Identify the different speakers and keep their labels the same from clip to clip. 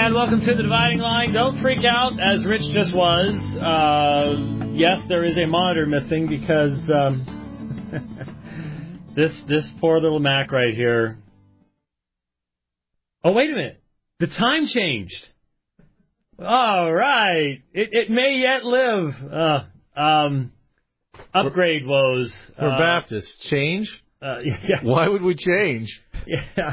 Speaker 1: And welcome to the Dividing Line. Don't freak out, as Rich just was. Yes, there is a monitor missing because this poor little Mac right here. Oh, wait a minute. The time changed. All right. It may yet live. Upgrade woes.
Speaker 2: We're Baptists. Change?
Speaker 1: Yeah.
Speaker 2: Why would we change?
Speaker 1: Yeah.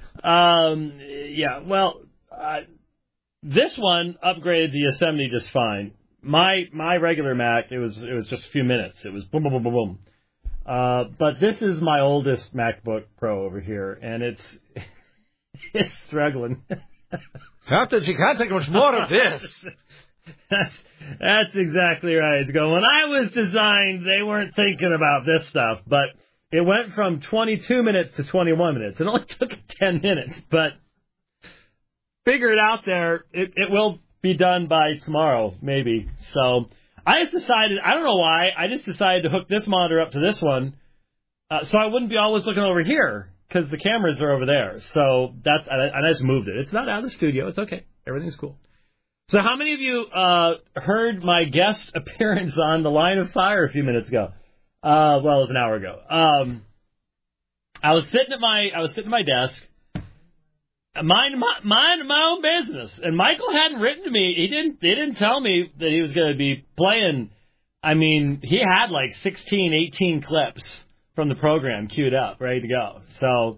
Speaker 1: Well, this one upgraded to Yosemite just fine. My regular Mac, it was just a few minutes. It was boom, boom, boom, boom, boom. But this is my oldest MacBook Pro over here, and it's struggling.
Speaker 2: You can't take much more of this.
Speaker 1: That's exactly right. It's going. When I was designed, they weren't thinking about this stuff, but it went from 22 minutes to 21 minutes. It only took 10 minutes, but figure it out there. It will be done by tomorrow, maybe. So I just decided, I don't know why, I just decided to hook this monitor up to this one so I wouldn't be always looking over here because the cameras are over there. So I just moved it. It's not out of the studio. It's okay. Everything's cool. So how many of you heard my guest appearance on The Line of Fire a few minutes ago? Well, it was an hour ago. I was sitting at my desk, minding my own business, and Michael hadn't written to me. He didn't tell me that he was going to be playing. I mean, he had like 16, 18 clips from the program queued up, ready to go. So,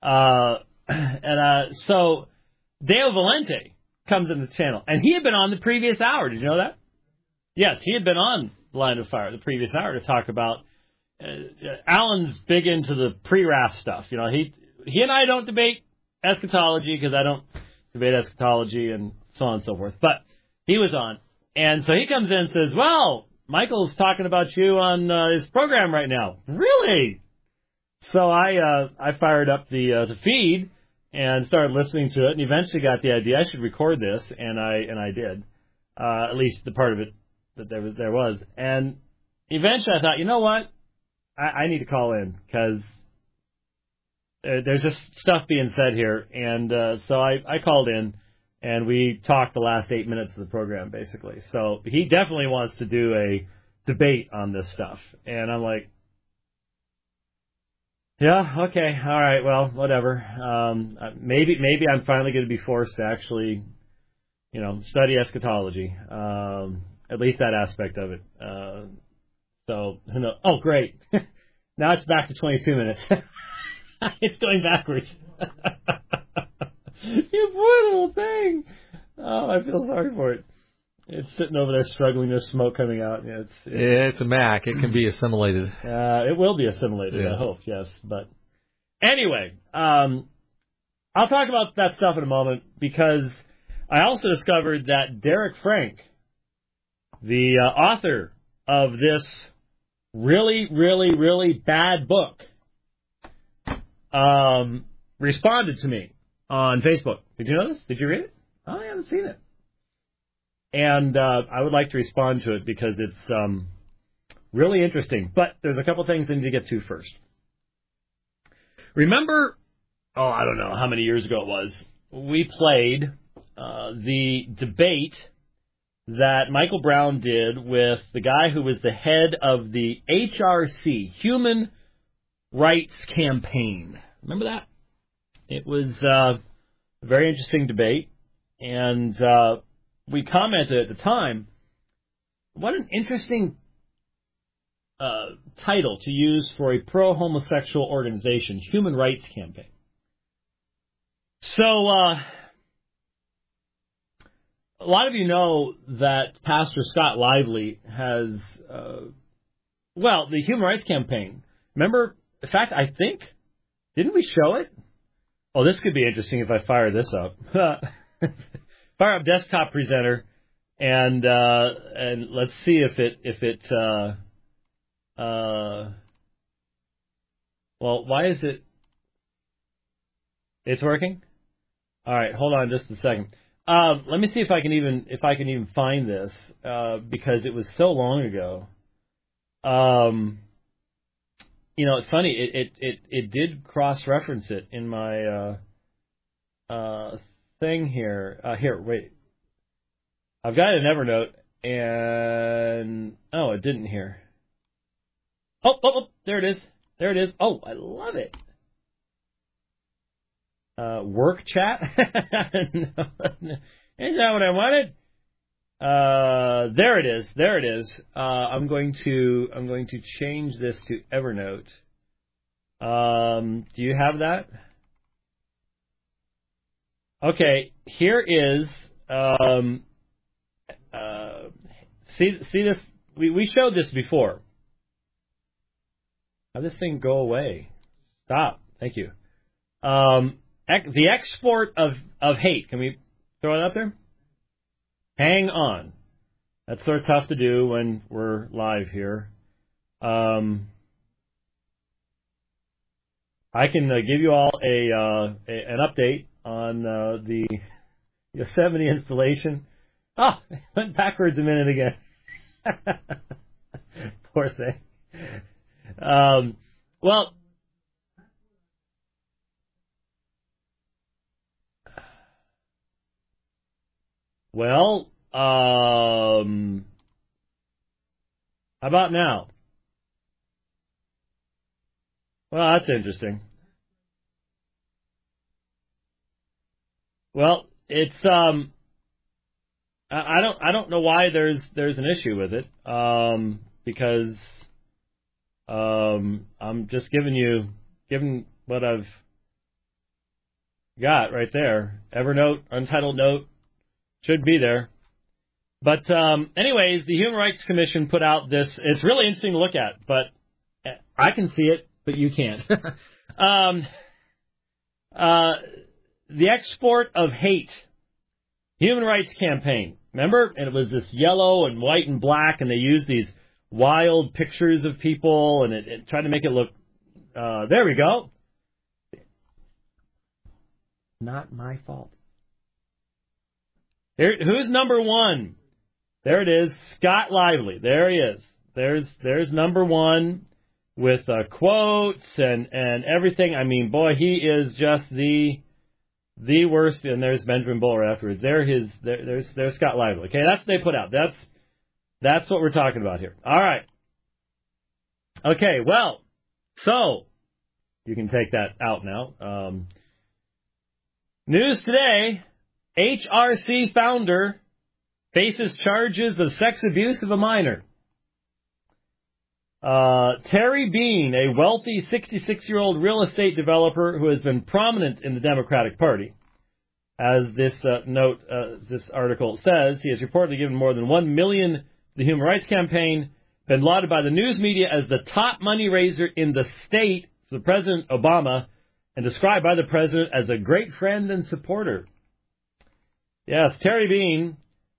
Speaker 1: so Deo Valente comes in the channel, and he had been on the previous hour. Did you know that? Yes, he had been on The Line of Fire the previous hour to talk about. Alan's big into the pre-RAF stuff. You know, he and I don't debate eschatology because I don't debate eschatology and so on and so forth. But he was on, and so he comes in and says, "Well, Michael's talking about you on his program right now." Really? So I fired up the feed and started listening to it, and eventually got the idea I should record this, and I did, at least the part of it that there was, and eventually I thought, you know what, I need to call in because there's just stuff being said here, and so I called in, and we talked the last 8 minutes of the program basically. So he definitely wants to do a debate on this stuff, and I'm like, yeah, okay, all right, well, whatever. Maybe I'm finally going to be forced to actually, study eschatology, at least that aspect of it. So, who knows? Oh, great. Now it's back to 22 minutes. It's going backwards. You poor little thing. Oh, I feel sorry for it. It's sitting over there struggling. There's smoke coming out. Yeah,
Speaker 2: it's a Mac. It can be assimilated.
Speaker 1: It will be assimilated, yeah. I hope, yes. But anyway, I'll talk about that stuff in a moment because I also discovered that Derek Frank, the author of this really, really, really bad book, responded to me on Facebook. Did you know this? Did you read it? Oh, I haven't seen it. And I would like to respond to it because it's really interesting. But there's a couple things I need to get to first. Remember, I don't know how many years ago it was, we played the debate that Michael Brown did with the guy who was the head of the HRC, Human Rights Campaign. Remember that? It was a very interesting debate, and we commented at the time, what an interesting title to use for a pro-homosexual organization, Human Rights Campaign. So, a lot of you know that Pastor Scott Lively has, the Human Rights Campaign. Remember, in fact, I think, didn't we show it? Oh, this could be interesting if I fire this up. Fire up Desktop Presenter, and let's see if it why is it? It's working? All right, hold on just a second. Let me see if I can even find this because it was so long ago. It's funny. It did cross-reference it in my thing here. Here, wait. I've got an Evernote, and it didn't here. Oh, there it is. There it is. Oh, I love it. Work chat? No, is that what I wanted? There it is. There it is. I'm going to change this to Evernote. Do you have that? Okay, here is. See this? We showed this before. How this thing go away? Stop. Thank you. The export of hate. Can we throw it up there? Hang on. That's sort of tough to do when we're live here. I can give you all an update on the Yosemite installation. Oh, it went backwards a minute again. Poor thing. Well, how about now? Well, that's interesting. Well, it's I don't know why there's an issue with it. Because I'm just giving what I've got right there. Evernote, Untitled Note, should be there. But anyways, the Human Rights Commission put out this. It's really interesting to look at, but I can see it, but you can't. The export of hate. Human Rights Campaign. Remember? And it was this yellow and white and black, and they used these wild pictures of people, and it tried to make it look... there we go. Not my fault. Who's number one? There it is. Scott Lively. There he is. There's number one with quotes and everything. I mean, boy, he is just the worst. And there's Benjamin Buller afterwards. There's Scott Lively. Okay, that's what they put out. That's what we're talking about here. All right. Okay, well, so you can take that out now. News today, HRC founder faces charges of sex abuse of a minor. Terry Bean, a wealthy 66-year-old real estate developer who has been prominent in the Democratic Party, as this this article says, he has reportedly given more than $1 million to the Human Rights Campaign, been lauded by the news media as the top money raiser in the state for President Obama, and described by the president as a great friend and supporter. Yes, Terry Bean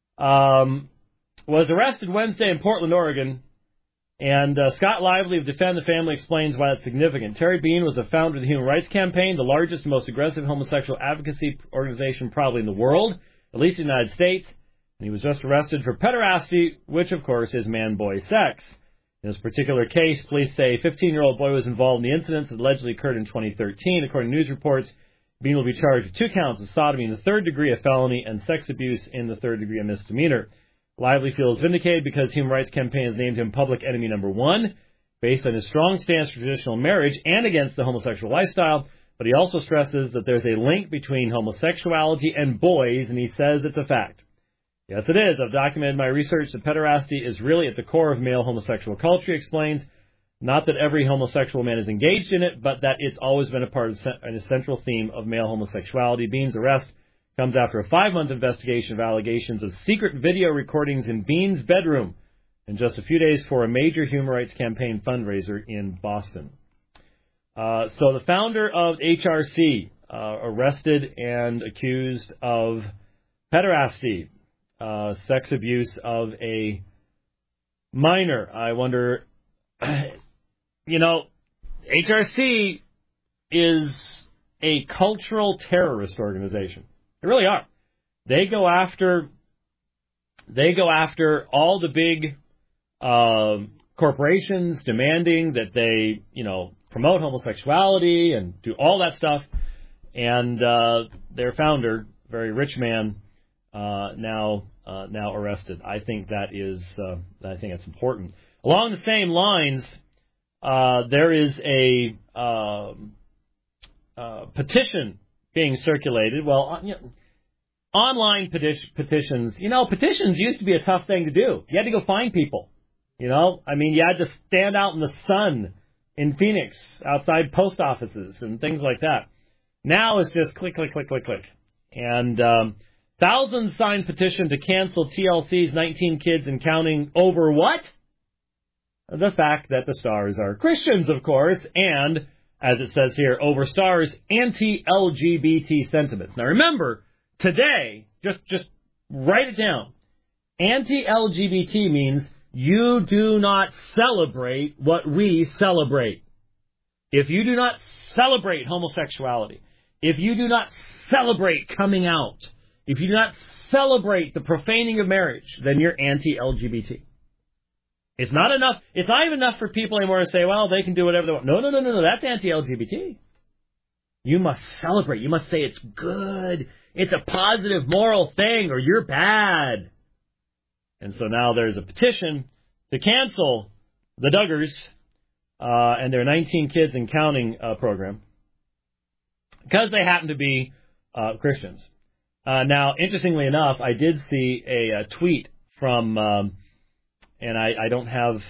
Speaker 1: was arrested Wednesday in Portland, Oregon, and Scott Lively of Defend the Family explains why that's significant. Terry Bean was the founder of the Human Rights Campaign, the largest and most aggressive homosexual advocacy organization probably in the world, at least in the United States, and he was just arrested for pederasty, which, of course, is man-boy sex. In this particular case, police say a 15-year-old boy was involved in the incidents that allegedly occurred in 2013. According to news reports, Bean will be charged with 2 counts of sodomy in the third degree, a felony, and sex abuse in the third degree, a misdemeanor. Lively feels vindicated because Human Rights Campaign has named him public enemy number 1, based on his strong stance for traditional marriage and against the homosexual lifestyle. But he also stresses that there's a link between homosexuality and boys, and he says it's a fact. Yes, it is. I've documented my research that pederasty is really at the core of male homosexual culture, he explains. Not that every homosexual man is engaged in it, but that it's always been a part of an essential theme of male homosexuality. Bean's arrest comes after a 5-month investigation of allegations of secret video recordings in Bean's bedroom, and just a few days for a major Human Rights Campaign fundraiser in Boston. So the founder of HRC, arrested and accused of pederasty, sex abuse of a minor. I wonder, HRC is a cultural terrorist organization. They really are. They go after all the big corporations demanding that they, promote homosexuality and do all that stuff. And their founder very rich man, now arrested. I think that's important. Along the same lines, there is a petition being circulated. Well, online petitions. Petitions used to be a tough thing to do. You had to go find people. You had to stand out in the sun in Phoenix outside post offices and things like that. Now it's just click, click, click, click, click. And thousands signed petition to cancel TLC's 19 Kids and Counting over what? The fact that the stars are Christians, of course, and, as it says here, over stars anti-LGBT sentiments. Now remember, today, just write it down. Anti-LGBT means you do not celebrate what we celebrate. If you do not celebrate homosexuality, if you do not celebrate coming out, if you do not celebrate the profaning of marriage, then you're anti-LGBT. It's not enough. It's not even enough for people anymore to say, well, they can do whatever they want. No. That's anti-LGBT. You must celebrate. You must say it's good. It's a positive moral thing, or you're bad. And so now there's a petition to cancel the Duggars and their 19 Kids and Counting program because they happen to be Christians. Now, interestingly enough, I did see a tweet from, and I don't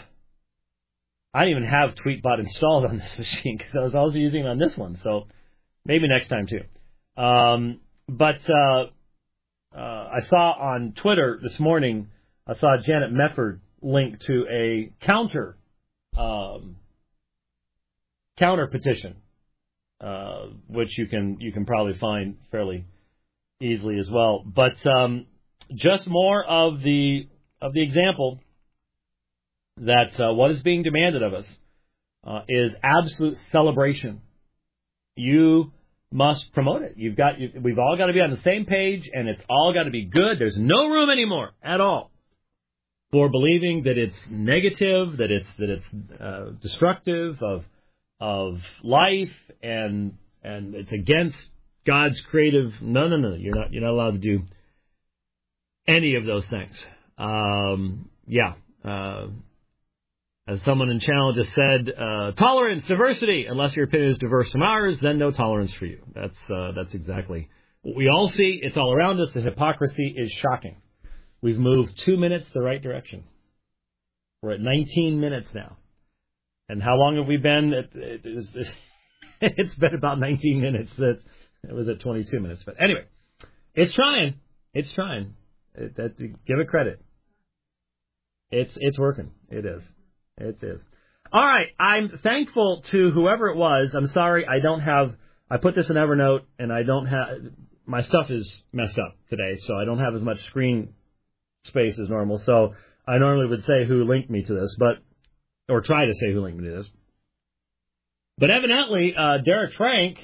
Speaker 1: even have TweetBot installed on this machine because I was also using it on this one. So maybe next time too. But I saw on Twitter this morning, I saw Janet Mefford link to a counter petition, which you can probably find fairly easily as well. But just more of the example that what is being demanded of us is absolute celebration. You must promote it. We've all got to be on the same page, and it's all got to be good. There's no room anymore at all for believing that it's negative, that it's destructive of life, and it's against God's creative. No. You're not allowed to do any of those things. As someone in Challenge has said, tolerance, diversity. Unless your opinion is diverse from ours, then no tolerance for you. That's exactly what we all see. It's all around us. The hypocrisy is shocking. We've moved 2 minutes the right direction. We're at 19 minutes now. And how long have we been? It's been about 19 minutes. It was at 22 minutes. But anyway, it's trying. Give it credit. It's working. It is. It is. All right. I'm thankful to whoever it was. I'm sorry I put this in Evernote, and my stuff is messed up today, so I don't have as much screen space as normal. So I normally would say who linked me to this, or try to say who linked me to this. But evidently, Derek Frank,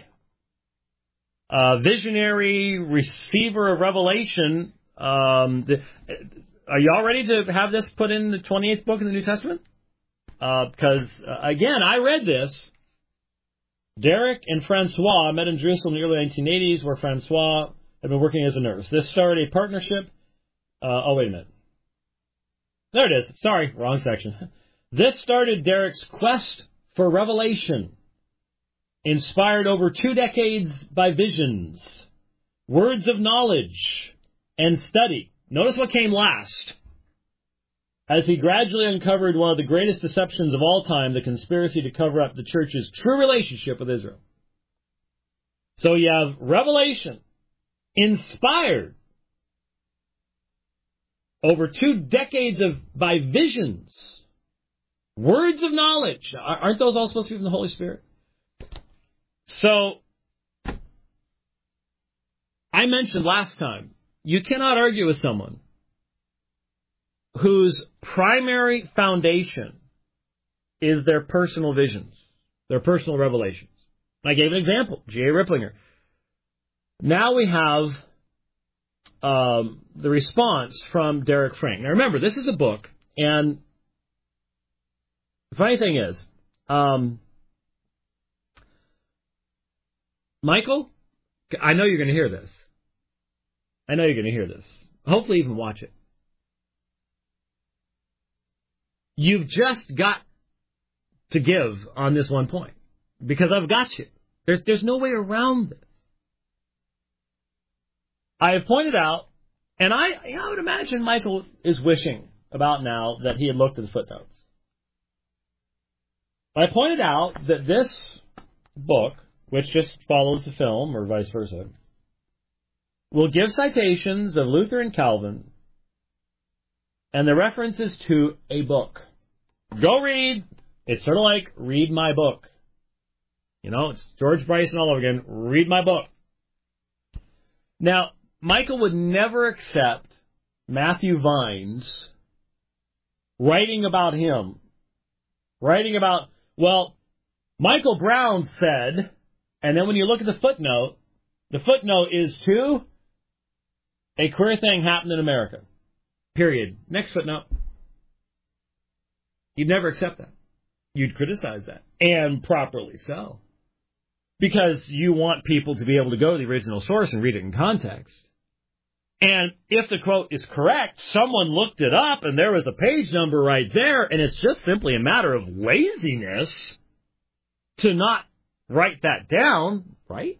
Speaker 1: visionary receiver of revelation, are you all ready to have this put in the 28th book in the New Testament? Because, again, I read this. Derek and Francois met in Jerusalem in the early 1980s, where Francois had been working as a nurse. This started a partnership. Wait a minute. There it is. Sorry, wrong section. This started Derek's quest for revelation, inspired over 2 decades by visions, words of knowledge, and study. Notice what came last. As he gradually uncovered one of the greatest deceptions of all time, the conspiracy to cover up the church's true relationship with Israel. So you have revelation, inspired over 2 decades by visions, words of knowledge. Aren't those all supposed to be from the Holy Spirit? So, I mentioned last time, you cannot argue with someone whose primary foundation is their personal visions, their personal revelations. I gave an example, G.A. Ripplinger. Now we have the response from Derek Frank. Now remember, this is a book, and the funny thing is, Michael, I know you're going to hear this. I know you're going to hear this. Hopefully even watch it. You've just got to give on this one point. Because I've got you. There's no way around this. I have pointed out, and I would imagine Michael is wishing about now that he had looked at the footnotes. I pointed out that this book, which just follows the film, or vice versa, will give citations of Luther and Calvin and the references to a book. Go read. It's sort of like read my book. You know, it's George Bryson all over again. Read my book. Now, Michael would never accept Matthew Vines writing about him. Writing about, well, Michael Brown said, and then when you look at the footnote is to a queer thing happened in America. Period. Next footnote. You'd never accept that. You'd criticize that. And properly so. Because you want people to be able to go to the original source and read it in context. And if the quote is correct, someone looked it up and there was a page number right there, and it's just simply a matter of laziness to not write that down, right?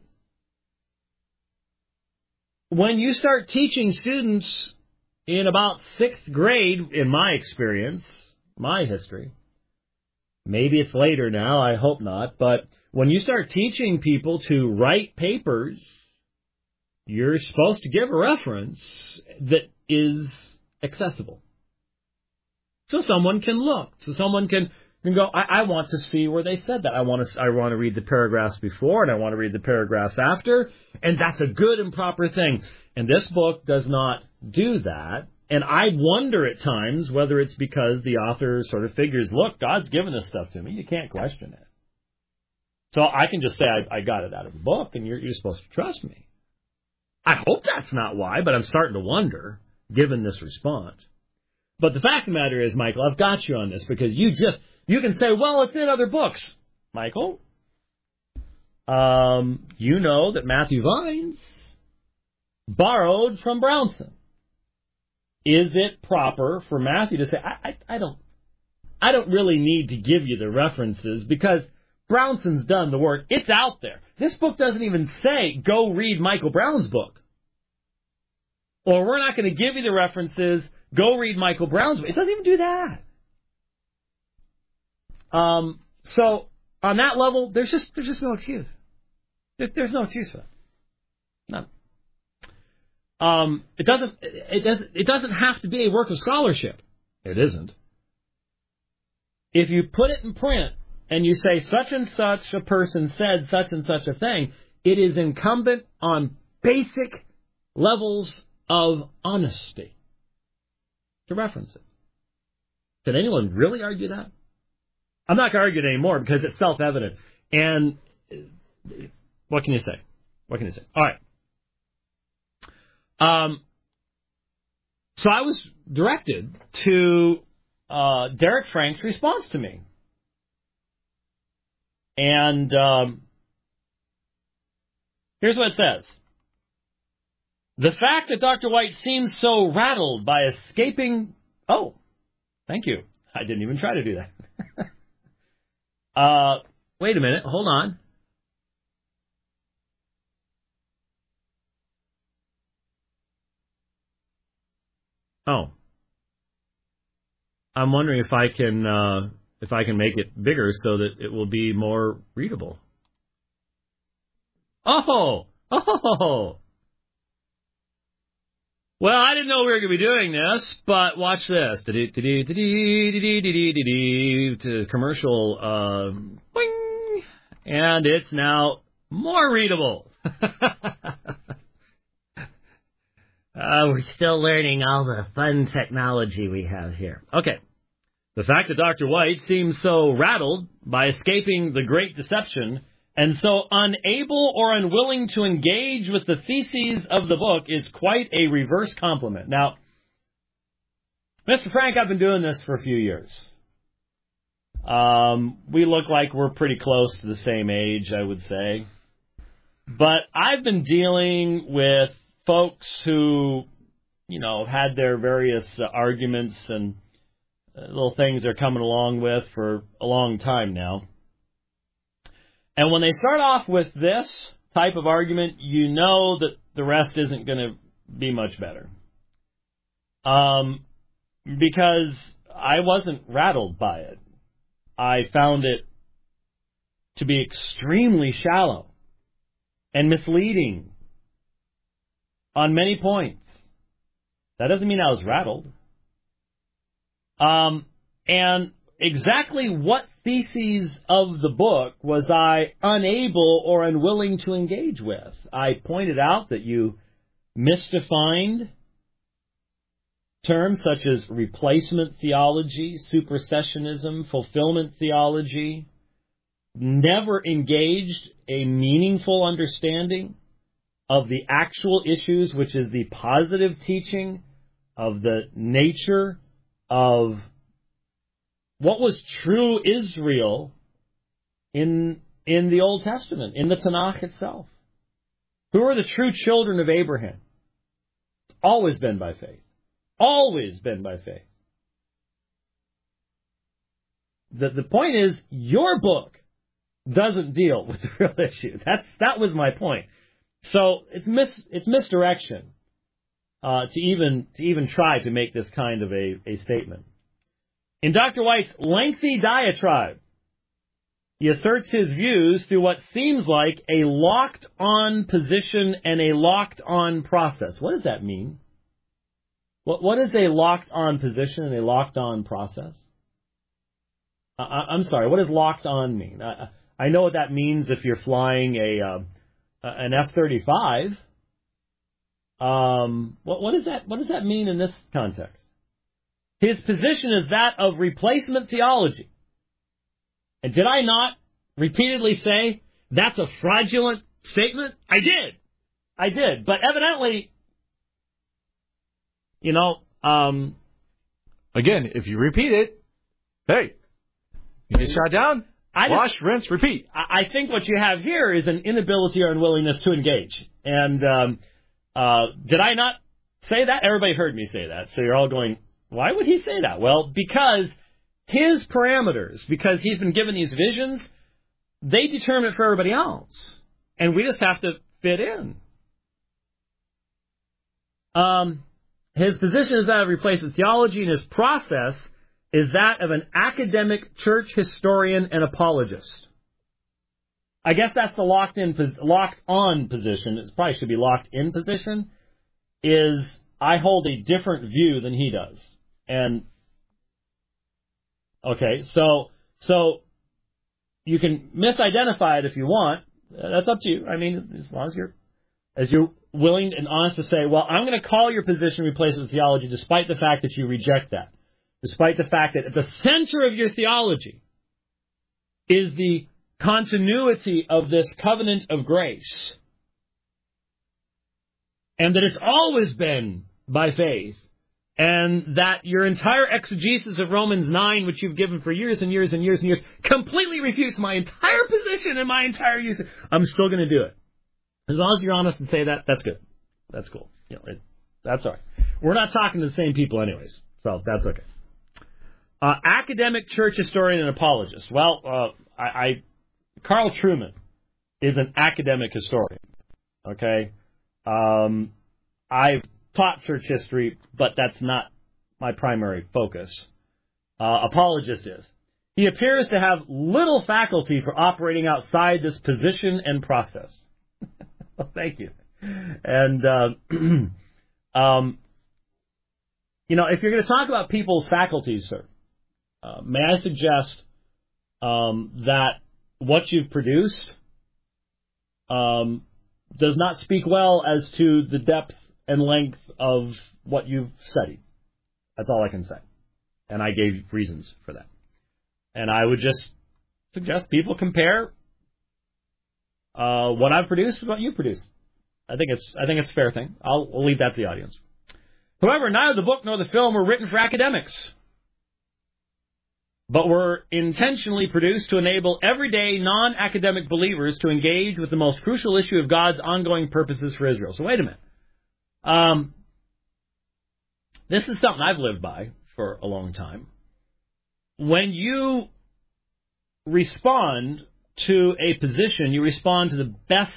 Speaker 1: When you start teaching students in about 6th grade, in my experience, my history, maybe it's later now, I hope not, but when you start teaching people to write papers, you're supposed to give a reference that is accessible. So someone can look, so someone can go, I want to see where they said that. I want to read the paragraphs before, and I want to read the paragraphs after, and that's a good and proper thing. And this book does not do that. And I wonder at times whether it's because the author sort of figures, look, God's given this stuff to me. You can't question it. So I can just say I got it out of a book, and you're supposed to trust me. I hope that's not why, but I'm starting to wonder, given this response. But the fact of the matter is, Michael, I've got you on this because you can say, well, it's in other books. Michael, you know that Matthew Vines borrowed from Brownson. Is it proper for Matthew to say, I don't really need to give you the references because Brownson's done the work. It's out there. This book doesn't even say, go read Michael Brown's book. Or we're not going to give you the references, go read Michael Brown's book. It doesn't even do that. So on that level, there's just no excuse. There's no excuse for that. None. It doesn't have to be a work of scholarship. It isn't. If you put it in print and you say such and such a person said such and such a thing, it is incumbent on basic levels of honesty to reference it. Can anyone really argue that? I'm not going to argue it anymore because it's self-evident. And what can you say? What can you say? All right. So I was directed to Derek Frank's response to me. And here's what it says. The fact that Dr. White seems so rattled by escaping... Oh, thank you. I didn't even try to do that. Wait a minute. Hold on. Oh. I'm wondering if I can make it bigger so that it will be more readable. Oh! Well, I didn't know we were going to be doing this, but watch this. Commercial, boing, and it's now more readable. We're still learning all the fun technology we have here. Okay. The fact that Dr. White seems so rattled by escaping the great deception and so unable or unwilling to engage with the theses of the book is quite a reverse compliment. Now, Mr. Frank, I've been doing this for a few years. We look like we're pretty close to the same age, I would say. But I've been dealing with folks who, had their various arguments and little things they're coming along with for a long time now. And when they start off with this type of argument, you know that the rest isn't going to be much better. Because I wasn't rattled by it. I found it to be extremely shallow and misleading on many points. That doesn't mean I was rattled. And exactly what theses of the book was I unable or unwilling to engage with? I pointed out that you misdefined terms such as replacement theology, supersessionism, fulfillment theology, never engaged a meaningful understanding of the actual issues, which is the positive teaching of the nature of what was true Israel in the Old Testament, in the Tanakh itself. Who are the true children of Abraham? It's always been by faith. Always been by faith. The point is, your book doesn't deal with the real issue. That was my point. So it's misdirection to even try to make this kind of a statement. In Dr. White's lengthy diatribe, he asserts his views through what seems like a locked-on position and a locked-on process. What does that mean? What is a locked-on position and a locked-on process? I'm sorry, what does locked-on mean? I know what that means if you're flying an F-35. What does that mean in this context? His position is that of replacement theology. And did I not repeatedly say that's a fraudulent statement? I did. But evidently,
Speaker 2: again, if you repeat it, hey, you get shot down. Wash, rinse, repeat.
Speaker 1: I think what you have here is an inability or unwillingness to engage. And did I not say that? Everybody heard me say that. So you're all going, why would he say that? Well, because his parameters, because he's been given these visions, they determine it for everybody else. And we just have to fit in. His position is that of replacement theology, and his process is that of an academic church historian and apologist. I guess that's the locked-on position. It probably should be locked-in position, is I hold a different view than he does. And, okay, so you can misidentify it if you want. That's up to you. I mean, as long as you're willing and honest to say, well, I'm going to call your position replacement theology despite the fact that you reject that. Despite the fact that at the center of your theology is the continuity of this covenant of grace, and that it's always been by faith, and that your entire exegesis of Romans 9, which you've given for years and years and years and years, completely refutes my entire position and my entire use. I'm still going to do it. As long as you're honest and say that, that's good. That's cool. That's all right. We're not talking to the same people anyways, so that's okay. Academic church historian and apologist. Well, Carl Trueman is an academic historian. Okay, I've taught church history, but that's not my primary focus. Apologist is. He appears to have little faculty for operating outside this position and process. Well, thank you. And if you're going to talk about people's faculties, sir, may I suggest that what you've produced does not speak well as to the depth and length of what you've studied. That's all I can say. And I gave reasons for that. And I would just suggest people compare what I've produced with what you produced. I think it's a fair thing. I'll leave that to the audience. However, neither the book nor the film were written for academics, but were intentionally produced to enable everyday non-academic believers to engage with the most crucial issue of God's ongoing purposes for Israel. So wait a minute. This is something I've lived by for a long time. When you respond to a position, you respond to the best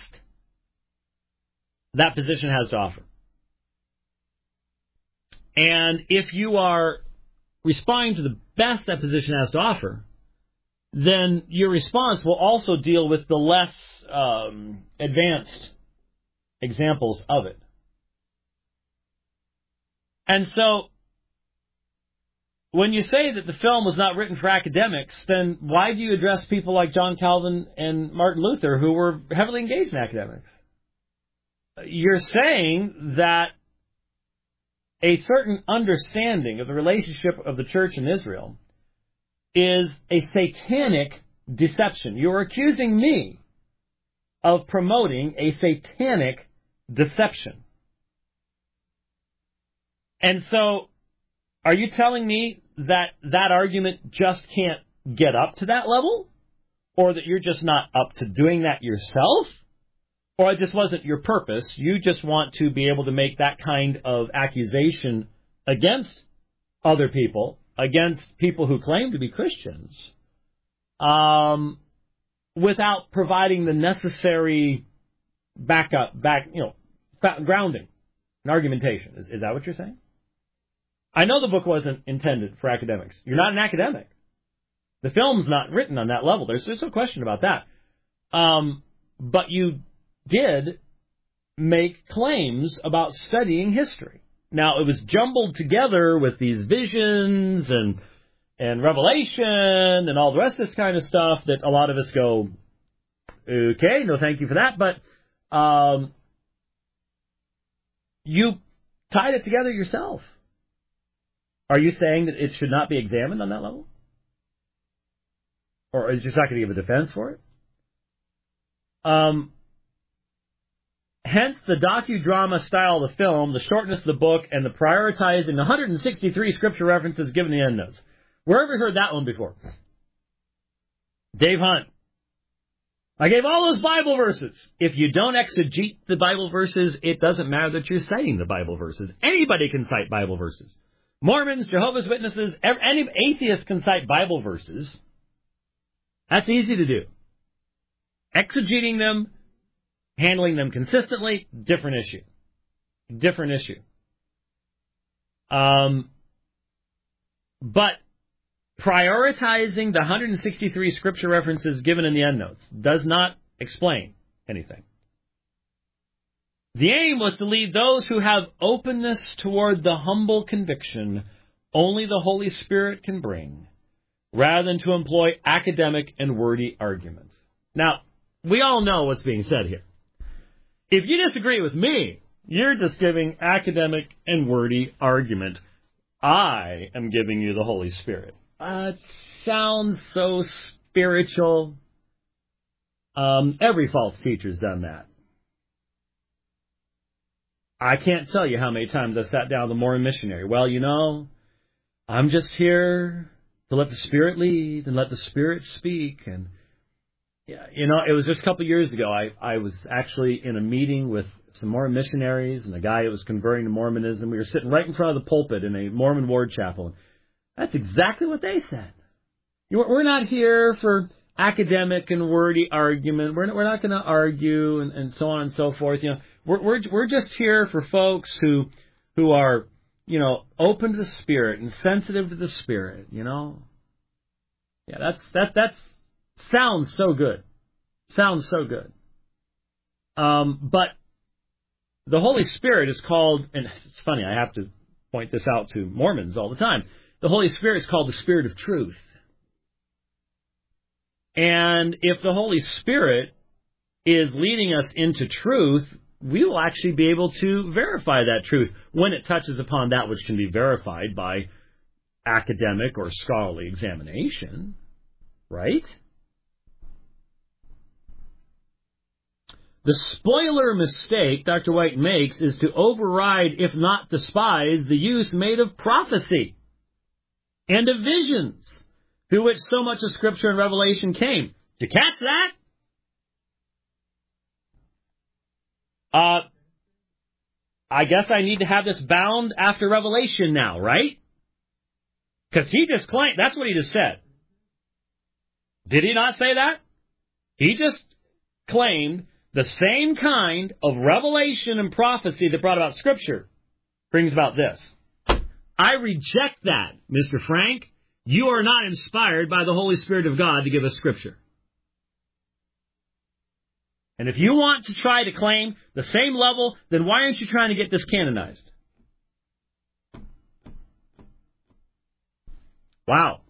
Speaker 1: that position has to offer. And if you are responding to the best that position has to offer, then your response will also deal with the less advanced examples of it. And so, when you say that the film was not written for academics, then why do you address people like John Calvin and Martin Luther, who were heavily engaged in academics? You're saying that a certain understanding of the relationship of the church in Israel is a satanic deception. You're accusing me of promoting a satanic deception. And so, are you telling me that that argument just can't get up to that level? Or that you're just not up to doing that yourself? Or it just wasn't your purpose? You just want to be able to make that kind of accusation against other people, against people who claim to be Christians, without providing the necessary grounding and argumentation. Is that what you're saying? I know the book wasn't intended for academics. You're not an academic. The film's not written on that level. There's no question about that. But you did make claims about studying history. Now, it was jumbled together with these visions and revelation and all the rest of this kind of stuff that a lot of us go, okay, no thank you for that. But you tied it together yourself. Are you saying that it should not be examined on that level? Or is you not going to give a defense for it? Hence the docudrama style of the film, the shortness of the book, and the prioritizing the 163 scripture references given in the endnotes. Where have you heard that one before? Dave Hunt. I gave all those Bible verses. If you don't exegete the Bible verses, it doesn't matter that you're citing the Bible verses. Anybody can cite Bible verses. Mormons, Jehovah's Witnesses, any atheist can cite Bible verses. That's easy to do. Exegeting them, handling them consistently, different issue. Different issue. But prioritizing the 163 scripture references given in the endnotes does not explain anything. The aim was to lead those who have openness toward the humble conviction only the Holy Spirit can bring, rather than to employ academic and wordy arguments. Now, we all know what's being said here. If you disagree with me, you're just giving academic and wordy argument. I am giving you the Holy Spirit. It sounds so spiritual. Every false teacher's done that. I can't tell you how many times I sat down with a Mormon missionary. Well, I'm just here to let the Spirit lead and let the Spirit speak. And, it was just a couple of years ago. I was actually in a meeting with some Mormon missionaries and a guy who was converting to Mormonism. We were sitting right in front of the pulpit in a Mormon ward chapel. That's exactly what they said. We're not here for academic and wordy argument. We're not going to argue and so on and so forth. We're just here for folks who are, open to the Spirit and sensitive to the Spirit, Yeah, that sounds so good. Sounds so good. But the Holy Spirit is called, and it's funny, I have to point this out to Mormons all the time. The Holy Spirit is called the Spirit of Truth. And if the Holy Spirit is leading us into truth, we will actually be able to verify that truth when it touches upon that which can be verified by academic or scholarly examination. Right? The spoiler mistake Dr. White makes is to override, if not despise, the use made of prophecy and of visions through which so much of Scripture and Revelation came. Did you catch that? I guess I need to have this bound after Revelation now, right? Because he just claimed, that's what he just said. Did he not say that? He just claimed the same kind of revelation and prophecy that brought about Scripture brings about this. I reject that, Mr. Frank. You are not inspired by the Holy Spirit of God to give us Scripture. And if you want to try to claim the same level, then why aren't you trying to get this canonized? Wow.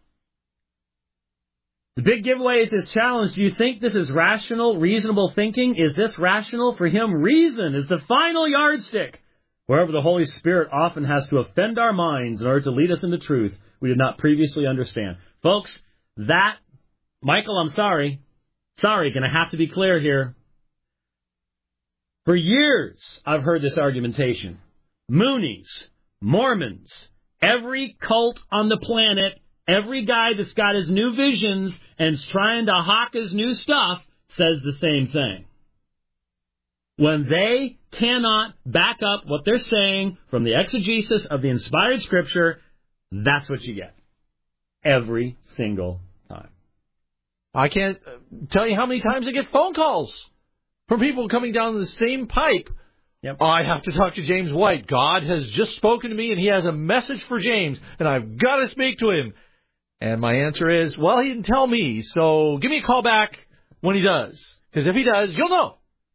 Speaker 1: The big giveaway is this challenge. Do you think this is rational, reasonable thinking? Is this rational? For him, reason is the final yardstick. Wherever the Holy Spirit often has to offend our minds in order to lead us into truth we did not previously understand. Folks, Michael, I'm sorry. Sorry, going to have to be clear here. For years, I've heard this argumentation. Moonies, Mormons, every cult on the planet, every guy that's got his new visions and is trying to hawk his new stuff says the same thing. When they cannot back up what they're saying from the exegesis of the inspired Scripture, that's what you get. Every single time.
Speaker 2: I can't tell you how many times I get phone calls from people coming down the same pipe.
Speaker 1: Yep.
Speaker 2: I have to talk to James White. God has just spoken to me, and he has a message for James, and I've got to speak to him. And my answer is, well, he didn't tell me, so give me a call back when he does. Because if he does, you'll know.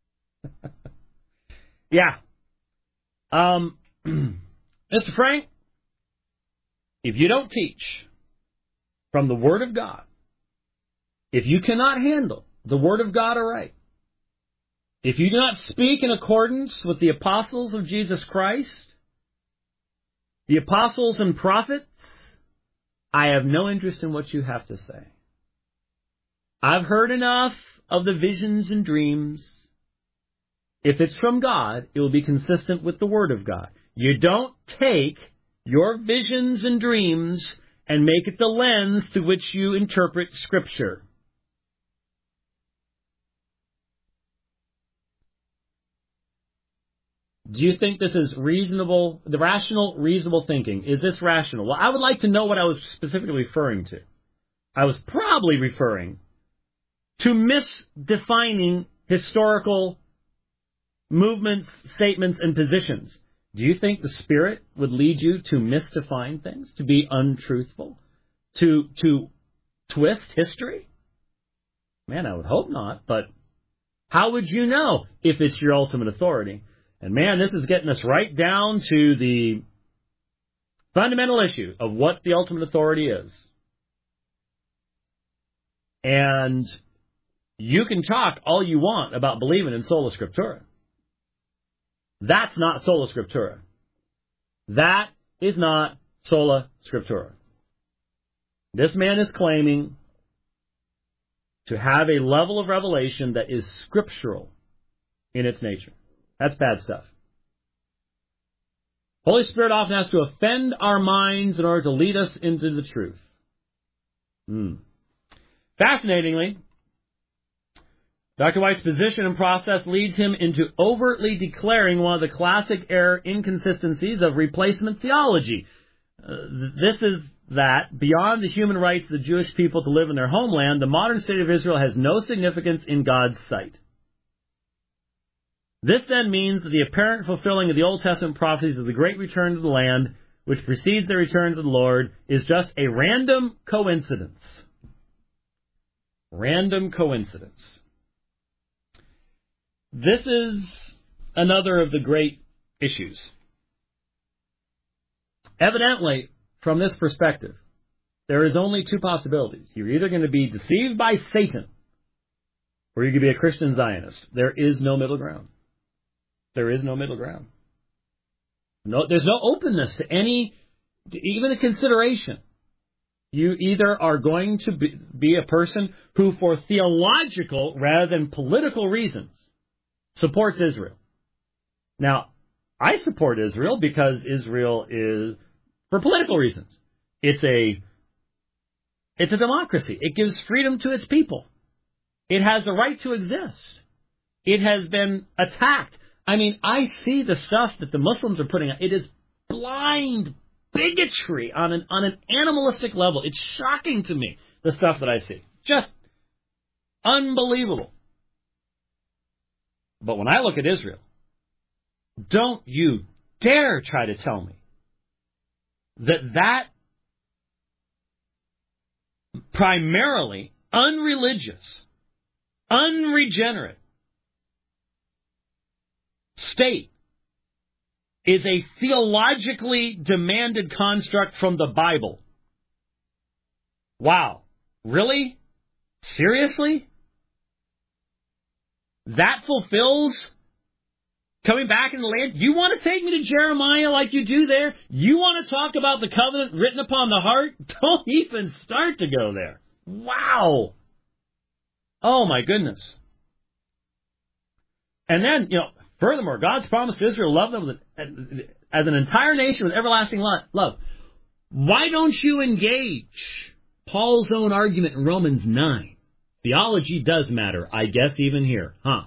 Speaker 1: Yeah. Mr. Frank, if you don't teach from the Word of God, if you cannot handle the Word of God aright, if you do not speak in accordance with the apostles of Jesus Christ, the apostles and prophets, I have no interest in what you have to say. I've heard enough of the visions and dreams. If it's from God, it will be consistent with the Word of God. You don't take your visions and dreams and make it the lens through which you interpret Scripture. Do you think this is reasonable, the rational, reasonable thinking? Is this rational? Well, I would like to know what I was specifically referring to. I was probably referring to misdefining historical movements, statements, and positions. Do you think the Spirit would lead you to misdefine things, to be untruthful, to twist history? Man, I would hope not, but how would you know if it's your ultimate authority? And man, this is getting us right down to the fundamental issue of what the ultimate authority is. And you can talk all you want about believing in sola scriptura. That's not sola scriptura. That is not sola scriptura. This man is claiming to have a level of revelation that is scriptural in its nature. That's bad stuff. Holy Spirit often has to offend our minds in order to lead us into the truth. Fascinatingly, Dr. White's position and process leads him into overtly declaring one of the classic error inconsistencies of replacement theology. This is that, beyond the human rights of the Jewish people to live in their homeland, the modern state of Israel has no significance in God's sight. This then means that the apparent fulfilling of the Old Testament prophecies of the great return to the land, which precedes the return to the Lord, is just a random coincidence. Random coincidence. This is another of the great issues. Evidently, from this perspective, there is only two possibilities. You're either going to be deceived by Satan, or you can be a Christian Zionist. There is no middle ground. There is no middle ground. No, there's no openness to any, even a consideration. You either are going to be a person who, for theological rather than political reasons, supports Israel. Now, I support Israel because Israel is, for political reasons, it's a democracy. It gives freedom to its people. It has the right to exist. It has been attacked I mean, I see the stuff that the Muslims are putting out. It is blind bigotry on an animalistic level. It's shocking to me, the stuff that I see. Just unbelievable. But when I look at Israel, don't you dare try to tell me that primarily unreligious, unregenerate state is a theologically demanded construct from the Bible. Wow. Really? Seriously? That fulfills coming back in the land? You want to take me to Jeremiah like you do there? You want to talk about the covenant written upon the heart? Don't even start to go there. Wow. Oh, my goodness. And then, furthermore, God's promised to Israel, love them as an entire nation with everlasting love. Why don't you engage Paul's own argument in Romans 9? Theology does matter, I guess, even here, huh?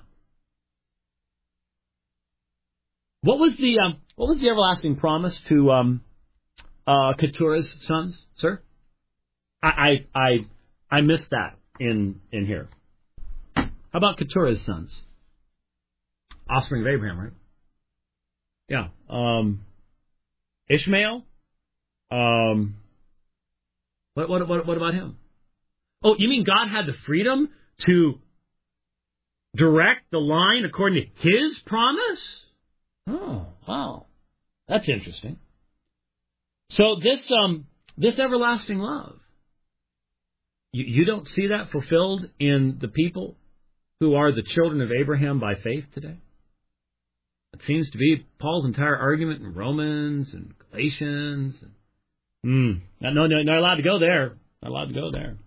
Speaker 1: What was the everlasting promise to Keturah's sons, sir? I missed that in here. How about Keturah's sons? Offspring of Abraham, right? Yeah. Ishmael. What about him? Oh, you mean God had the freedom to direct the line according to His promise? Oh, wow. That's interesting. So this everlasting love, you don't see that fulfilled in the people who are the children of Abraham by faith today? It seems to be Paul's entire argument in Romans and Galatians. No, not allowed to go there. Not allowed to go there.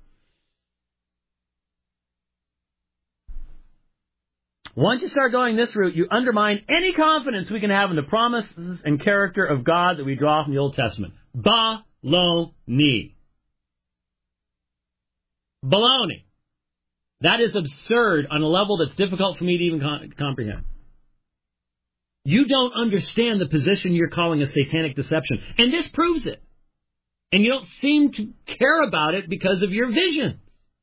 Speaker 1: Once you start going this route, you undermine any confidence we can have in the promises and character of God that we draw from the Old Testament. Baloney. Baloney. That is absurd on a level that's difficult for me to even comprehend. You don't understand the position you're calling a satanic deception. And this proves it. And you don't seem to care about it because of your vision.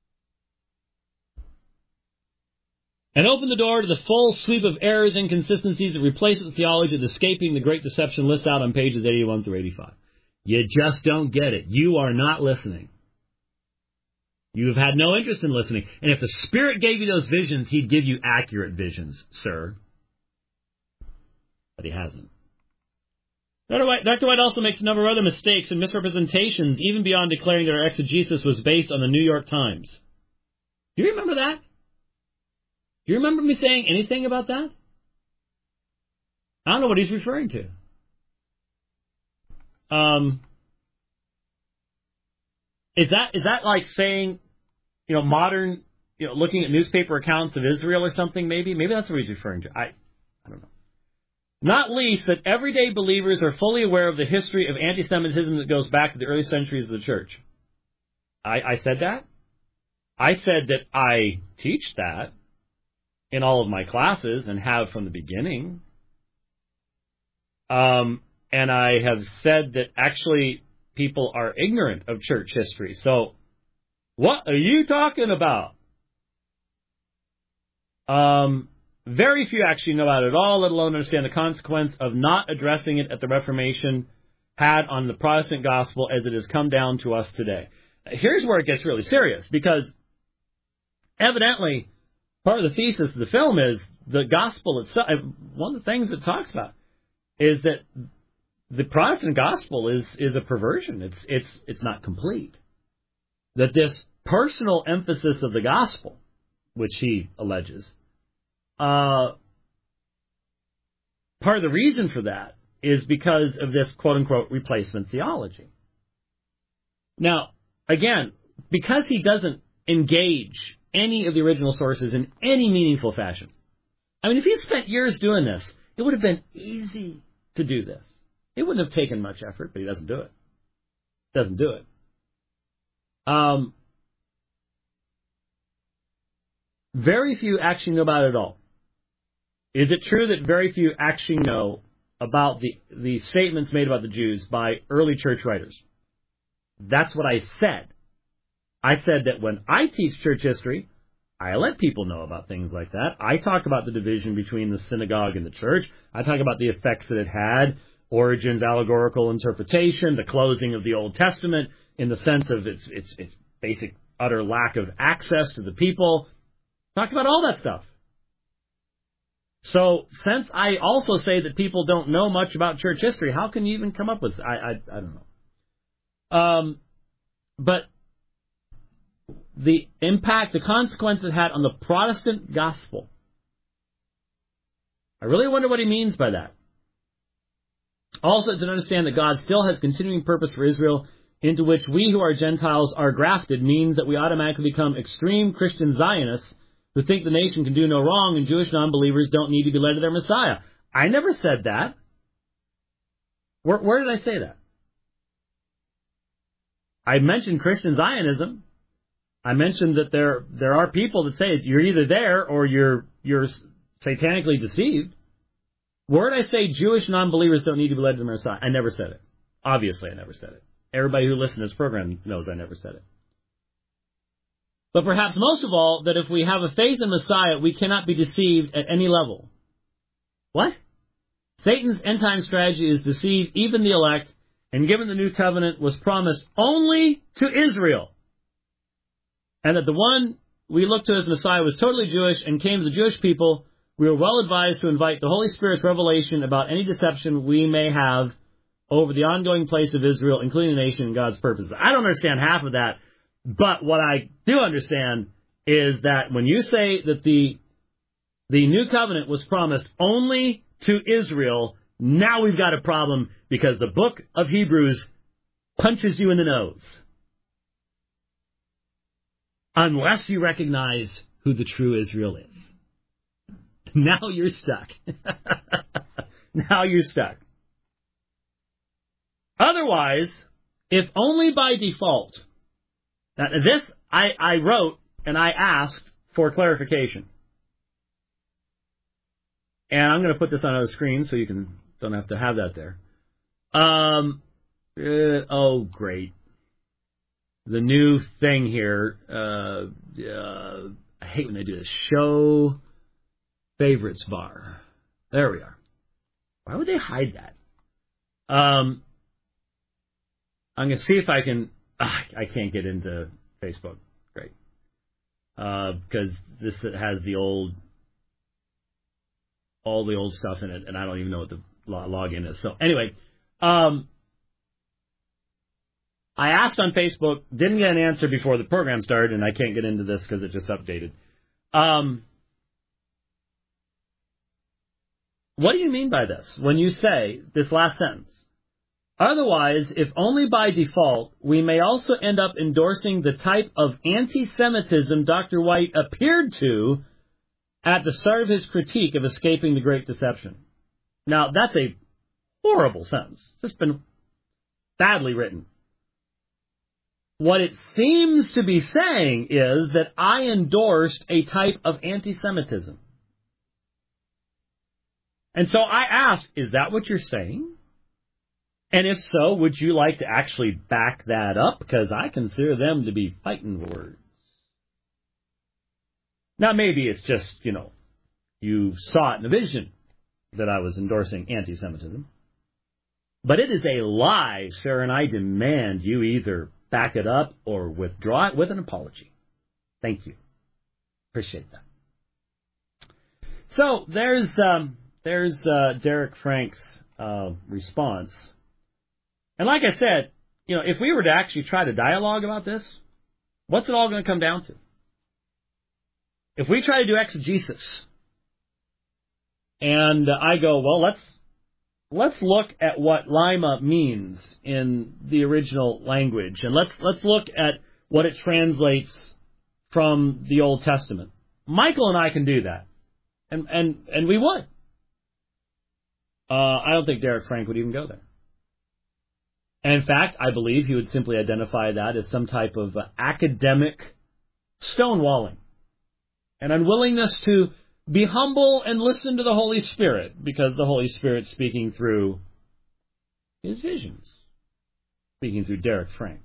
Speaker 1: And open the door to the full sweep of errors, inconsistencies that replace the theology of escaping the great deception lists out on pages 81 through 85. You just don't get it. You are not listening. You have had no interest in listening. And if the Spirit gave you those visions, He'd give you accurate visions, sir. But He hasn't. Dr. White also makes a number of other mistakes and misrepresentations, even beyond declaring that our exegesis was based on the New York Times. Do you remember that? Do you remember me saying anything about that? I don't know what he's referring to. Is that like saying, modern, looking at newspaper accounts of Israel or something? Maybe that's what he's referring to. I don't know. Not least that everyday believers are fully aware of the history of anti-Semitism that goes back to the early centuries of the church. I said that. I said that I teach that in all of my classes and have from the beginning. And I have said that actually people are ignorant of church history. So what are you talking about? Very few actually know about it at all, let alone understand the consequence of not addressing it at the Reformation had on the Protestant gospel as it has come down to us today. Here's where it gets really serious, because evidently part of the thesis of the film is the gospel itself. One of the things it talks about is that the Protestant gospel is a perversion. It's not complete. That this personal emphasis of the gospel, which he alleges, part of the reason for that is because of this quote-unquote replacement theology. Now, again, because he doesn't engage any of the original sources in any meaningful fashion. I mean, if he spent years doing this, it would have been easy to do this. It wouldn't have taken much effort, but he doesn't do it. Doesn't do it. Very few actually know about it at all. Is it true that very few actually know about the statements made about the Jews by early church writers? That's what I said. I said that when I teach church history, I let people know about things like that. I talk about the division between the synagogue and the church. I talk about the effects that it had, Origen's allegorical interpretation, the closing of the Old Testament in the sense of its basic utter lack of access to the people. Talked about all that stuff. So, since I also say that people don't know much about church history, how can you even come up with... I don't know. But the impact, the consequence it had on the Protestant gospel, I really wonder what he means by that. Also, to understand that God still has continuing purpose for Israel, into which we who are Gentiles are grafted, means that we automatically become extreme Christian Zionists who think the nation can do no wrong and Jewish non-believers don't need to be led to their Messiah. I never said that. Where did I say that? I mentioned Christian Zionism. I mentioned that there are people that say you're either there or you're satanically deceived. Where did I say Jewish non-believers don't need to be led to the Messiah? I never said it. Obviously, I never said it. Everybody who listens to this program knows I never said it. But perhaps most of all, that if we have a faith in Messiah, we cannot be deceived at any level. What? Satan's end-time strategy is to deceive even the elect, and given the new covenant was promised only to Israel, and that the one we look to as Messiah was totally Jewish and came to the Jewish people, we are well advised to invite the Holy Spirit's revelation about any deception we may have over the ongoing place of Israel, including the nation and God's purposes. I don't understand half of that, but what I do understand is that when you say that the new covenant was promised only to Israel, now we've got a problem because the book of Hebrews punches you in the nose. Unless you recognize who the true Israel is. Now you're stuck. Now you're stuck. Otherwise, if only by default. Now this I wrote and I asked for clarification. And I'm going to put this on another screen so you don't have to have that there. Oh, great. The new thing here. I hate when they do this. Show favorites bar. There we are. Why would they hide that? I'm going to see if I can... I can't get into Facebook. Great. Because this has all the old stuff in it, and I don't even know what the login is. So anyway, I asked on Facebook, didn't get an answer before the program started, and I can't get into this because it just updated. What do you mean by this when you say this last sentence? Otherwise, if only by default, we may also end up endorsing the type of anti-Semitism Dr. White appeared to at the start of his critique of Escaping the Great Deception. Now, that's a horrible sentence. It's just been badly written. What it seems to be saying is that I endorsed a type of anti-Semitism. And so I asked, is that what you're saying? And if so, would you like to actually back that up? Because I consider them to be fighting words. Now, maybe it's just, you saw it in a vision that I was endorsing anti-Semitism. But it is a lie, sir, and I demand you either back it up or withdraw it with an apology. Thank you. Appreciate that. So, there's Derek Frank's response. And like I said, if we were to actually try to dialogue about this, what's it all going to come down to? If we try to do exegesis, and I go, well, let's look at what Lima means in the original language, and let's look at what it translates from the Old Testament. Michael and I can do that, and we would. I don't think Derek Frank would even go there. And in fact, I believe he would simply identify that as some type of academic stonewalling, an unwillingness to be humble and listen to the Holy Spirit, because the Holy Spirit's speaking through his visions, speaking through Derek Frank.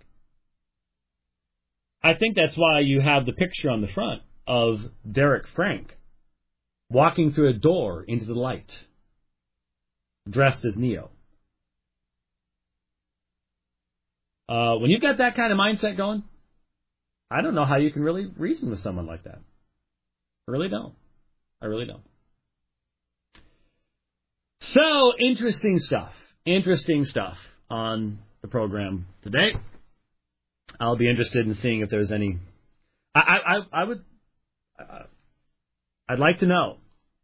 Speaker 1: I think that's why you have the picture on the front of Derek Frank walking through a door into the light, dressed as Neo. When you've got that kind of mindset going, I don't know how you can really reason with someone like that. I really don't. I really don't. So, interesting stuff. Interesting stuff on the program today. I'll be interested in seeing if there's any. I'd like to know.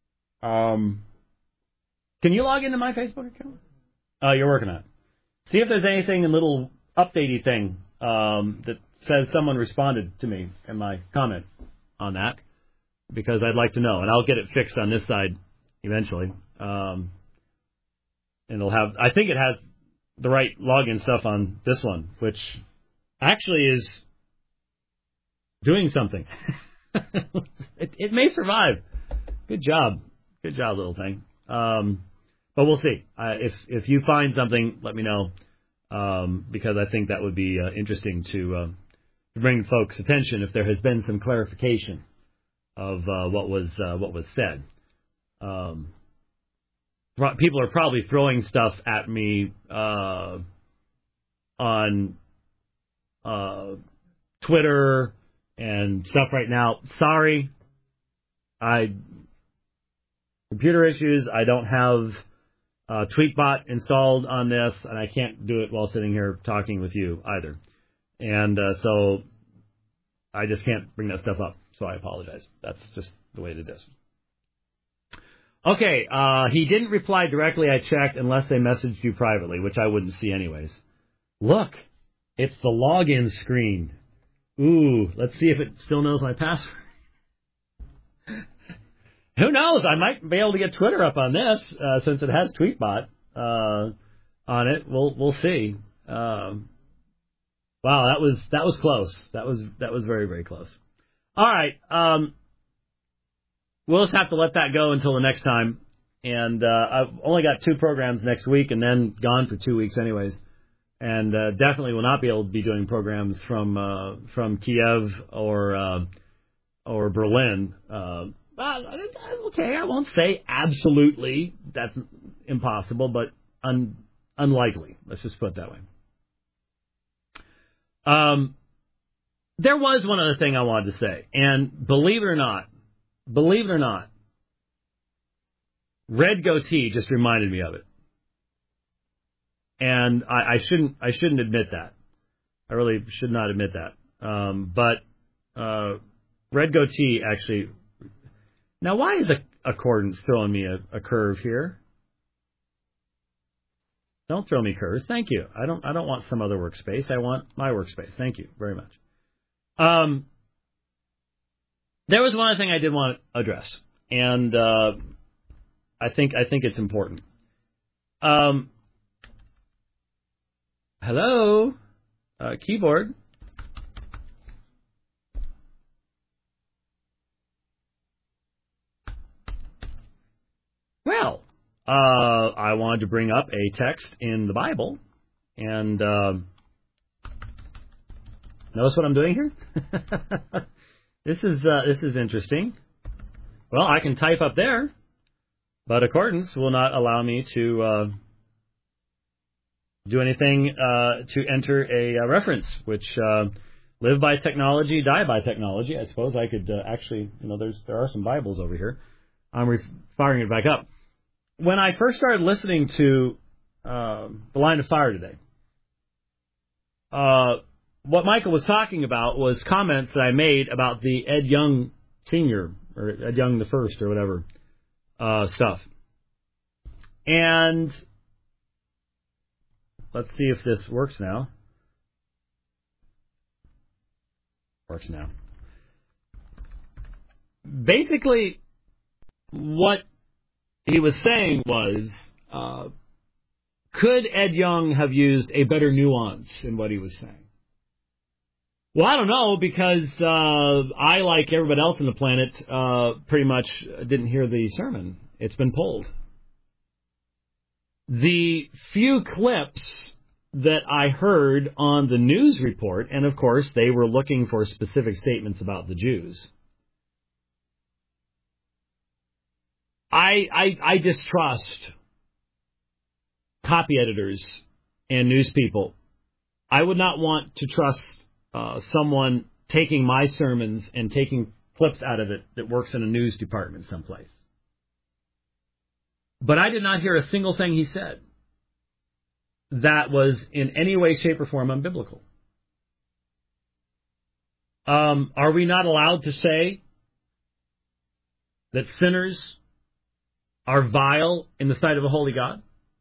Speaker 1: Can you log into my Facebook account? Oh, you're working on it. See if there's anything, a little updatey thing that says someone responded to me in my comment on that, because I'd like to know, and I'll get it fixed on this side eventually. And it'll have. I think it has the right login stuff on this one, which actually is doing something. it may survive. Good job, little thing. But we'll see. If you find something, let me know, because I think that would be interesting to bring folks' attention if there has been some clarification of what was said. People are probably throwing stuff at me on Twitter and stuff right now. Sorry, computer issues. I don't have TweetBot installed on this, and I can't do it while sitting here talking with you either. And so I just can't bring that stuff up. So I apologize. That's just the way it is. Okay, he didn't reply directly, I checked, unless they messaged you privately, which I wouldn't see anyways. Look, it's the login screen. Ooh, let's see if it still knows my password. Who knows? I might be able to get Twitter up on this, since it has TweetBot on it. We'll see. Wow, that was close. That was very, very close. All right. We'll just have to let that go until the next time. And I've only got 2 programs next week, and then gone for 2 weeks anyways. And definitely will not be able to be doing programs from Kiev or Berlin. Okay, I won't say absolutely that's impossible, but unlikely. Let's just put it that way. There was one other thing I wanted to say, and believe it or not, Red Goatee just reminded me of it, and I shouldn't admit that. I really should not admit that. But Red Goatee actually. Now, why is the Accordance throwing me a curve here? Don't throw me curves. Thank you. I don't want some other workspace. I want my workspace. Thank you very much. There was one other thing I did want to address, and I think it's important. Hello, keyboard. Well, I wanted to bring up a text in the Bible, and notice what I'm doing here? This is interesting. Well, I can type up there, but Accordance will not allow me to do anything to enter a reference, which live by technology, die by technology. I suppose I could actually, there are some Bibles over here. I'm firing it back up. When I first started listening to The Line of Fire today, what Michael was talking about was comments that I made about the Ed Young Sr., or Ed Young the First, or whatever, stuff. And let's see if this works now. Works now. Basically, what he was saying was, could Ed Young have used a better nuance in what he was saying? Well, I don't know, because I, like everybody else on the planet, pretty much didn't hear the sermon. It's been pulled. The few clips that I heard on the news report, and of course they were looking for specific statements about the Jews, I distrust copy editors and news people. I would not want to trust someone taking my sermons and taking clips out of it that works in a news department someplace. But I did not hear a single thing he said that was in any way, shape, or form unbiblical. Are we not allowed to say that sinners are vile in the sight of a holy God?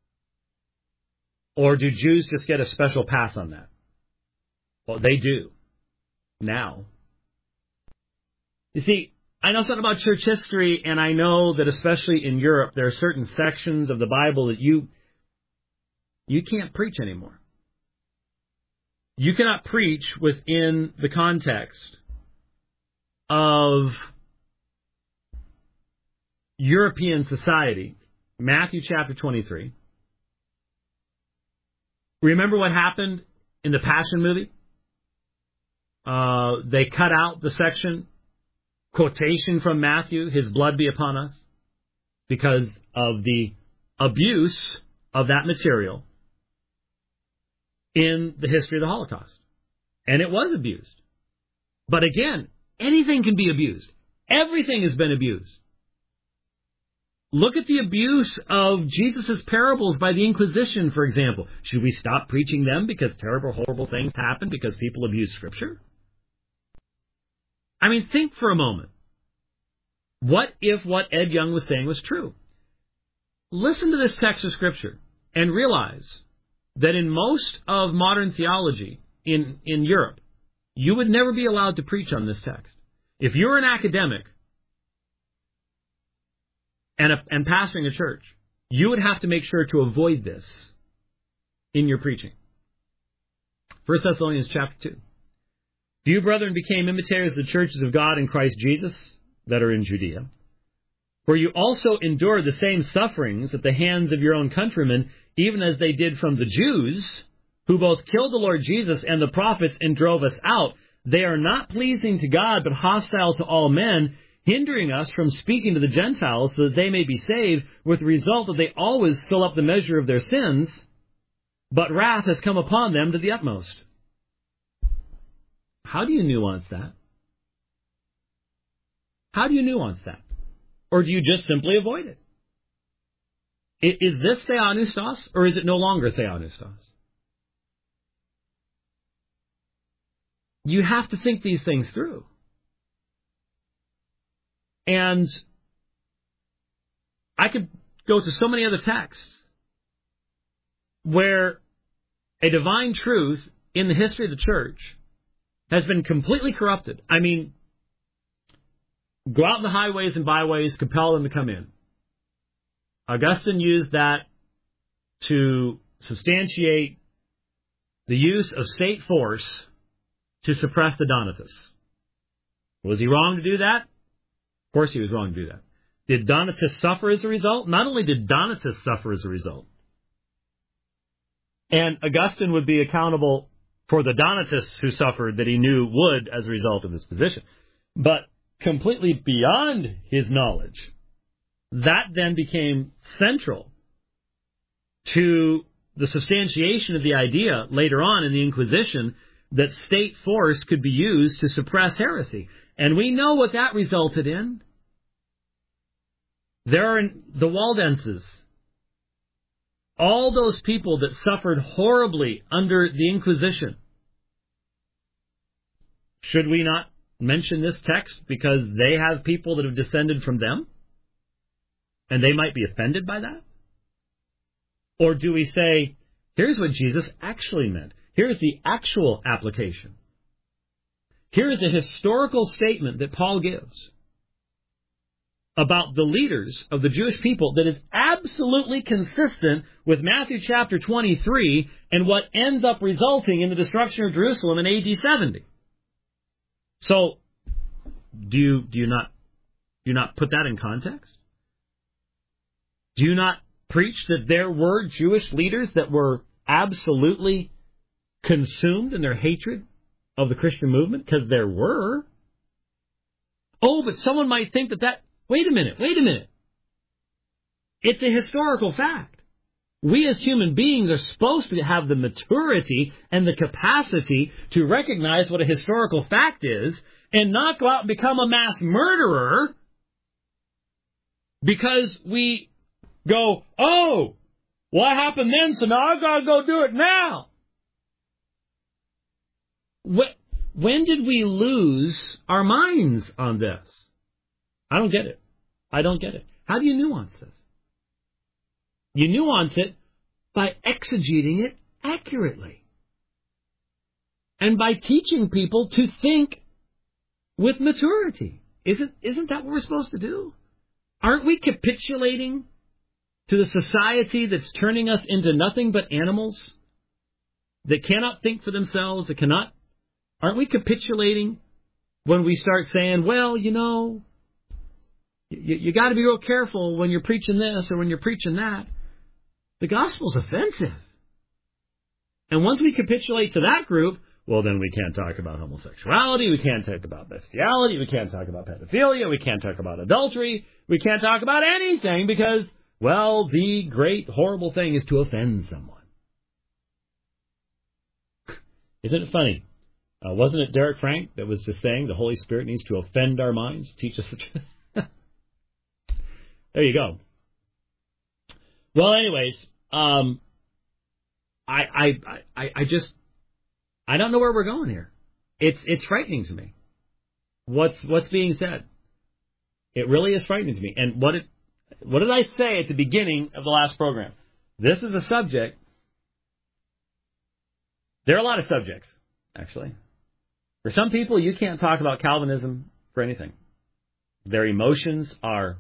Speaker 1: Or do Jews just get a special pass on that? Well, they do. Now. You see, I know something about church history, and I know that especially in Europe, there are certain sections of the Bible that you can't preach anymore. You cannot preach within the context of European society. Matthew chapter 23. Remember what happened in the Passion movie? They cut out the section, quotation from Matthew, his blood be upon us, because of the abuse of that material in the history of the Holocaust. And it was abused. But again, anything can be abused. Everything has been abused. Look at the abuse of Jesus' parables by the Inquisition, for example. Should we stop preaching them because terrible, horrible things happen because people abuse Scripture? I mean, think for a moment. What if what Ed Young was saying was true? Listen to this text of Scripture and realize that in most of modern theology in Europe, you would never be allowed to preach on this text. If you're an academic and pastoring a church, you would have to make sure to avoid this in your preaching. 1 Thessalonians chapter 2. You, brethren, became imitators of the churches of God in Christ Jesus that are in Judea, where you also endured the same sufferings at the hands of your own countrymen, even as they did from the Jews, who both killed the Lord Jesus and the prophets and drove us out. They are not pleasing to God, but hostile to all men, hindering us from speaking to the Gentiles so that they may be saved, with the result that they always fill up the measure of their sins, but wrath has come upon them to the utmost. How do you nuance that? How do you nuance that? Or do you just simply avoid it? Is this theopneustos, or is it no longer theopneustos? You have to think these things through. And I could go to so many other texts where a divine truth in the history of the church has been completely corrupted. I mean, go out in the highways and byways, compel them to come in. Augustine used that to substantiate the use of state force to suppress the Donatists. Was he wrong to do that? Of course he was wrong to do that. Did Donatists suffer as a result? Not only did Donatists suffer as a result, and Augustine would be accountable for the Donatists who suffered that he knew would as a result of his position, but completely beyond his knowledge, that then became central to the substantiation of the idea later on in the Inquisition that state force could be used to suppress heresy. And we know what that resulted in. There are the Waldenses, all those people that suffered horribly under the Inquisition. Should we not mention this text because they have people that have descended from them? And they might be offended by that? Or do we say, here's what Jesus actually meant. Here's the actual application. Here is a historical statement that Paul gives about the leaders of the Jewish people that is absolutely consistent with Matthew chapter 23 and what ends up resulting in the destruction of Jerusalem in AD 70. So, do you not put that in context? Do you not preach that there were Jewish leaders that were absolutely consumed in their hatred of the Christian movement? Because there were. Oh, but someone might think that... Wait a minute. It's a historical fact. We as human beings are supposed to have the maturity and the capacity to recognize what a historical fact is and not go out and become a mass murderer because we go, oh, what happened then, so now I've got to go do it now. When did we lose our minds on this? I don't get it. How do you nuance this? You nuance it by exegeting it accurately. And by teaching people to think with maturity. Isn't that what we're supposed to do? Aren't we capitulating to the society that's turning us into nothing but animals that cannot think for themselves, that cannot... Aren't we capitulating when we start saying, well, you got to be real careful when you're preaching this or when you're preaching that? The gospel's offensive. And once we capitulate to that group, well, then we can't talk about homosexuality, we can't talk about bestiality, we can't talk about pedophilia, we can't talk about adultery, we can't talk about anything because, well, the great, horrible thing is to offend someone. Isn't it funny? Wasn't it Derek Frank that was just saying the Holy Spirit needs to offend our minds, teach us the truth? There you go. Well, anyways, I don't know where we're going here. It's frightening to me. What's being said? It really is frightening to me. And what did I say at the beginning of the last program? This is a subject. There are a lot of subjects, actually. For some people, you can't talk about Calvinism for anything. Their emotions are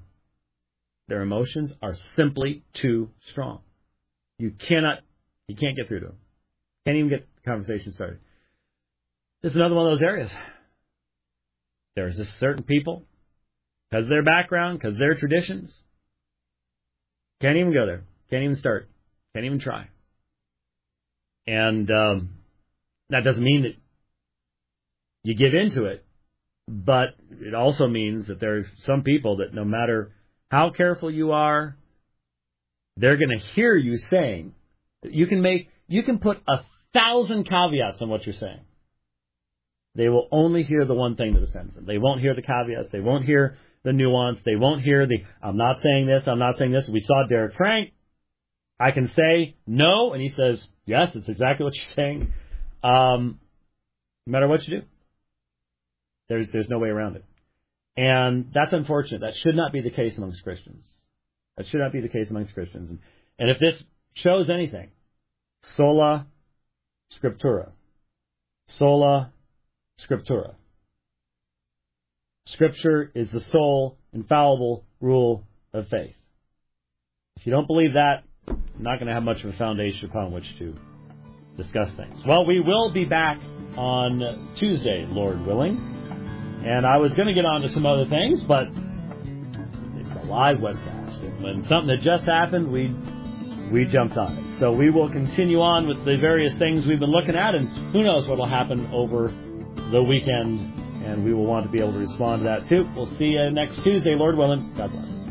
Speaker 1: simply too strong. You can't get through to them. Can't even get the conversation started. This is another one of those areas. There's just certain people, because of their background, because of their traditions, can't even go there. Can't even start. Can't even try. And that doesn't mean that you give into it, but it also means that there's some people that no matter how careful you are, they're going to hear you saying. You can put 1,000 caveats on what you're saying. They will only hear the one thing that offends them. They won't hear the caveats. They won't hear the nuance. They won't hear I'm not saying this, I'm not saying this. We saw Derek Frank. I can say no, and he says, yes, it's exactly what you're saying. No matter what you do. There's no way around it. And that's unfortunate. That should not be the case amongst Christians. That should not be the case amongst Christians. And if this shows anything, sola scriptura. Sola scriptura. Scripture is the sole infallible rule of faith. If you don't believe that, you're not going to have much of a foundation upon which to discuss things. Well, we will be back on Tuesday, Lord willing. And I was going to get on to some other things, but it's a live webcast. And when something had just happened, we jumped on it. So we will continue on with the various things we've been looking at, and who knows what will happen over the weekend, and we will want to be able to respond to that too. We'll see you next Tuesday, Lord willing. God bless.